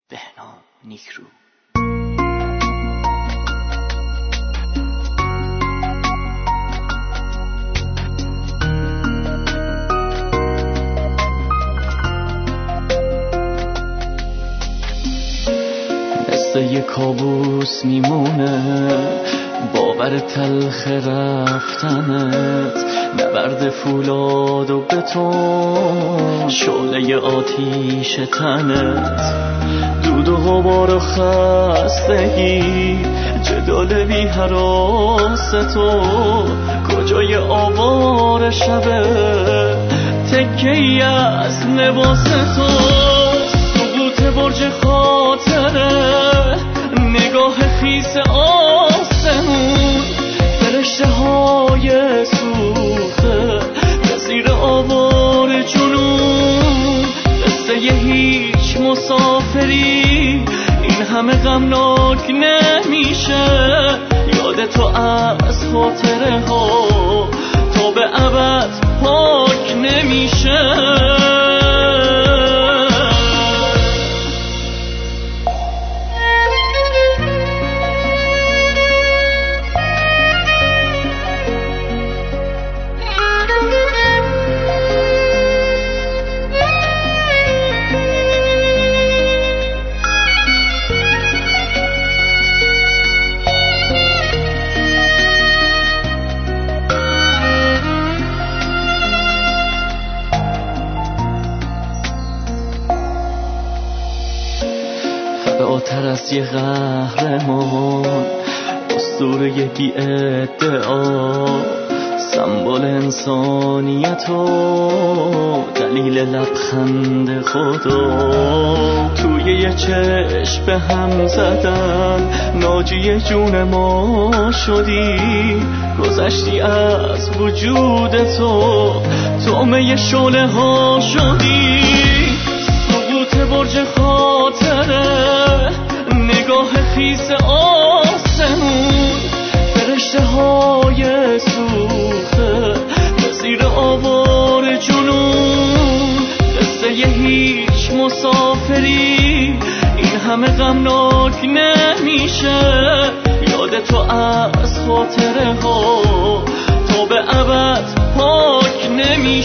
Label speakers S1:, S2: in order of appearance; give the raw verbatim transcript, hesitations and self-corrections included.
S1: بهنام نیکرو. مثل یه کابوس میمونه باور تلخ رفتنت، نبرد فولاد و بتون شعله آتیش تنت، دود و غبار و خستگی جدال بی حراس تو، کجای آوار شبه تکی از لباس تو، سقوط برج خاطره نگاه خیس آسمون، فرشته های سوخته زیر آوار جنون، قصه ی هیچ مسافری این همه غمناک نمیشه، یاد تو از خاطره ها تا به ابد پاک نمیشه. فداتر از یه قهرمان، اسطوره بی ادعا، سمبل انسانیت و دلیل لبخند خدا، توی یه چشم به هم زدن ناجی جون ما شدی، گذشتی از وجود تو طعمه شعله ها شدی، سقوط برج خاطره نگاه خیس آسمون، فرشته های سوخته زیر آوار جنون، قصه ی هیچ مسافری این همه غمناک نمیشه، یاد تو از خاطره ها تا به ابد پاک نمیشه.